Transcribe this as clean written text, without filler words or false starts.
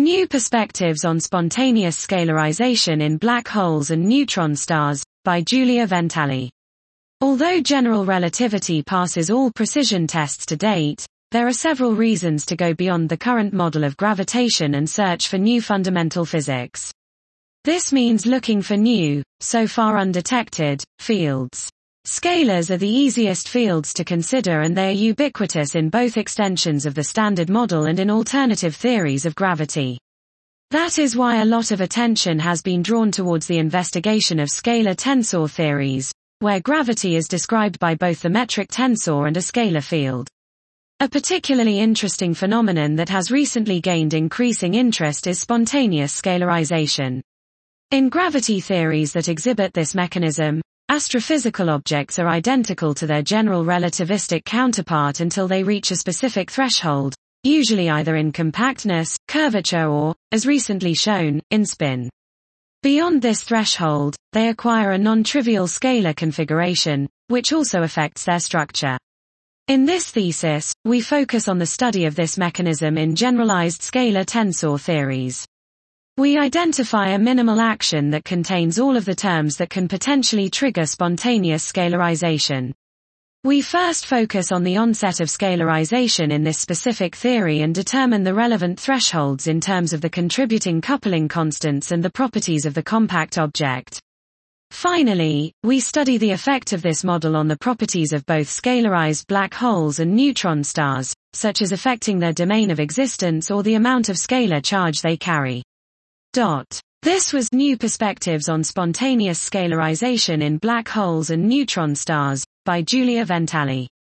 New Perspectives on Spontaneous Scalarization in Black Holes and Neutron Stars, by Giulia Ventali. Although general relativity passes all precision tests to date, there are several reasons to go beyond the current model of gravitation and search for new fundamental physics. This means looking for new, so far undetected, fields. Scalars are the easiest fields to consider, and they are ubiquitous in both extensions of the Standard Model and in alternative theories of gravity. That is why a lot of attention has been drawn towards the investigation of scalar tensor theories, where gravity is described by both the metric tensor and a scalar field. A particularly interesting phenomenon that has recently gained increasing interest is spontaneous scalarization. In gravity theories that exhibit this mechanism, astrophysical objects are identical to their general relativistic counterpart until they reach a specific threshold, usually either in compactness, curvature or, as recently shown, in spin. Beyond this threshold, they acquire a non-trivial scalar configuration, which also affects their structure. In this thesis, we focus on the study of this mechanism in generalized scalar tensor theories. We identify a minimal action that contains all of the terms that can potentially trigger spontaneous scalarization. We first focus on the onset of scalarization in this specific theory and determine the relevant thresholds in terms of the contributing coupling constants and the properties of the compact object. Finally, we study the effect of this model on the properties of both scalarized black holes and neutron stars, such as affecting their domain of existence or the amount of scalar charge they carry. This was New Perspectives on Spontaneous Scalarization in Black Holes and Neutron Stars, by Giulia Ventali.